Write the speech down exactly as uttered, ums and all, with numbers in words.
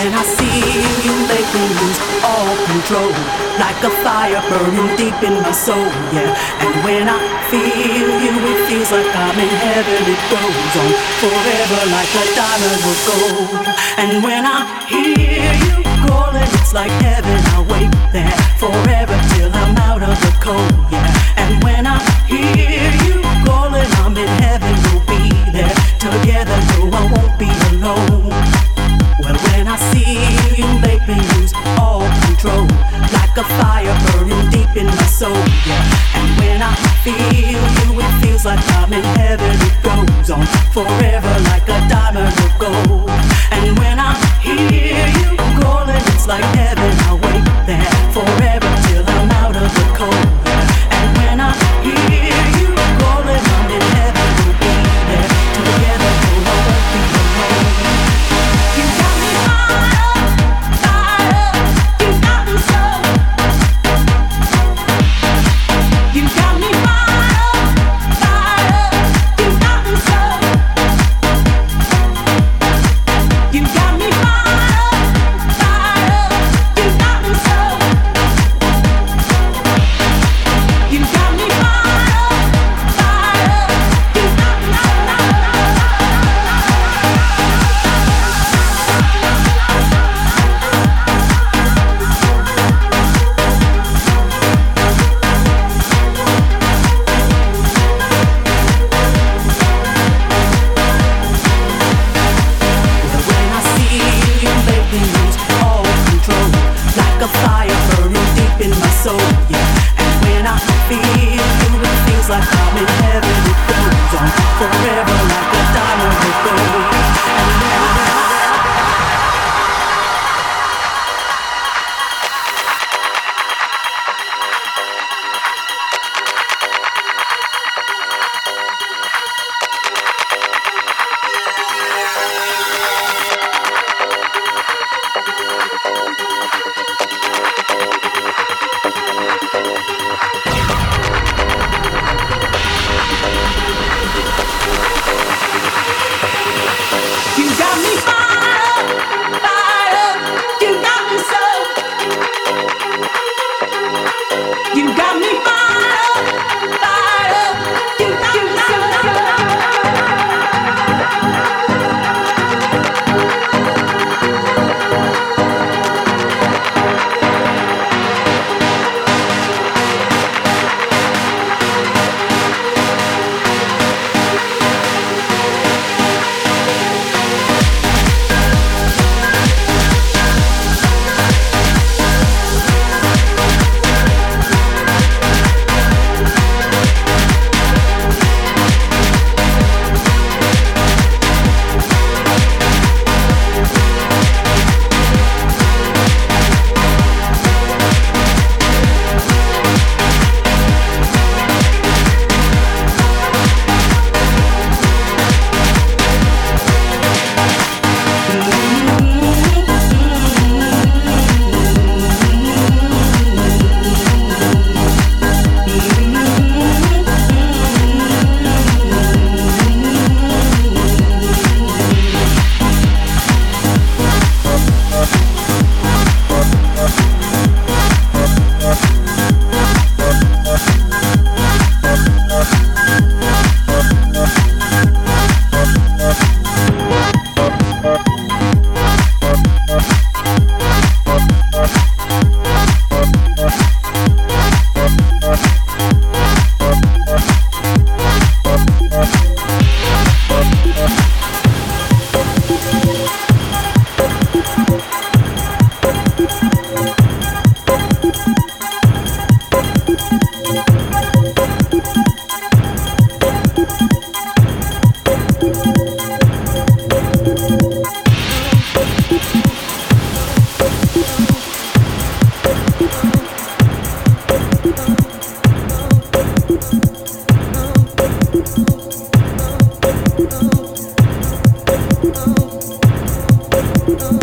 when I see you make me lose all control, like a fire burning deep in my soul, yeah. And when I feel you, it feels like I'm in heaven. It goes on forever like a diamond of gold. And when I hear you calling, it's like heaven. I'll wait there forever till I'm out of the cold, yeah. And when I hear you calling, I'm in heaven. We'll be there together, no, I won't be alone. Well, when I see you, you make me lose all control, like a fire burning deep in my soul, yeah. And when I feel you, it feels like I'm in heaven. It goes on forever like a diamond of gold. And when I hear you calling, it's like heaven. I'll wait there forever till I'm out of the cold, yeah. And when I hear you calling, I'm in heaven. We'll be there together, no, I won't be alone. You got me fired up, fired up. You got me so. You got me fired up, fired up. You got me so. You got me fired up, fired up. You got me so. You got me fired up, fired up. You got me so. When I see you, you make me lose all control, like a fire burning deep in my soul, yeah. And when I feel you, it feels like I'm in heaven. It goes on forever like a diamond of gold. And when I You got me fired up, fired up. You got me so. You got me fired up, fired up. You got me so. Oh,